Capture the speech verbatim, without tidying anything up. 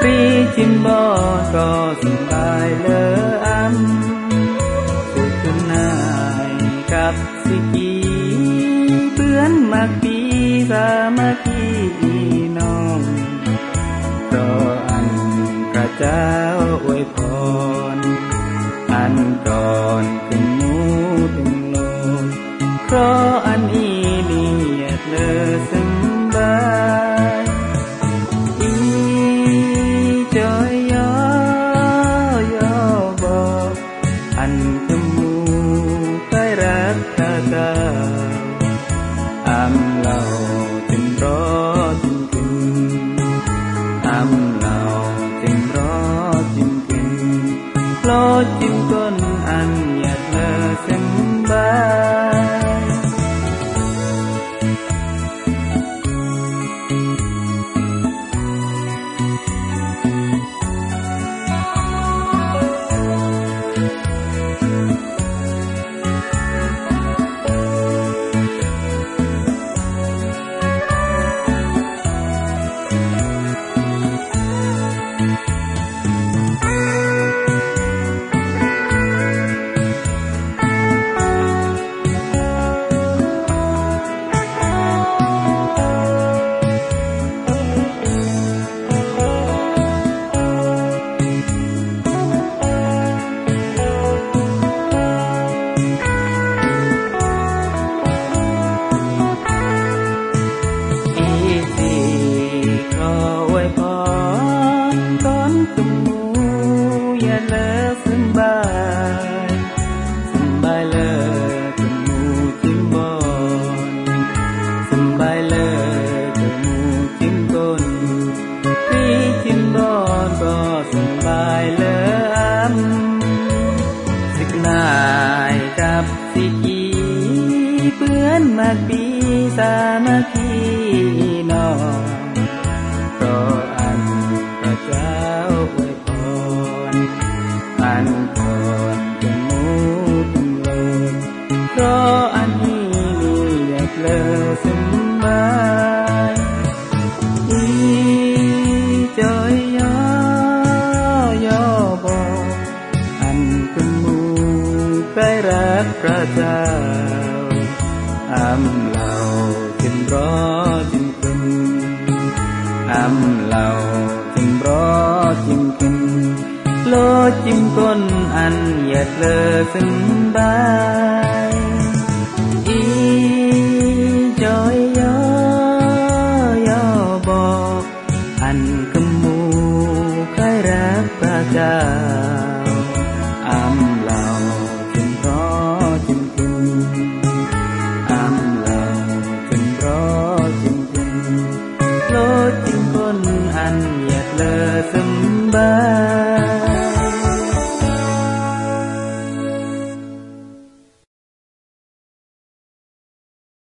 รีจิมบอก็สบายเลออ้ำสุขนายกับสิกีเพื่อนมักปีสามัคคีน้องเพราะอันพระเจ้าอวยพรอันก่อนถึงมูถึงโลกเพราะอันอีนี่เลอสบายอีจอยยอยอบอกอันจมูกใกล้รักเธออำเราจึงรอจึงกินอำเราจึงรอจึงกินรอจึงก้นอันอยากเลอสบายมักปีสามัคคีน้องเพราะอันพระเจ้าอวยพรอันก่อนจะมูถึงโลกเพราะอันนี้อยากเลอสบายอีจอยยอยอบอกอันเป็นมูใกล้รักพระเจ้าอำเราจึงรอจึงกินอำเราจึงรอจึงกินโลจิมก้นอันอยากเลอสบาย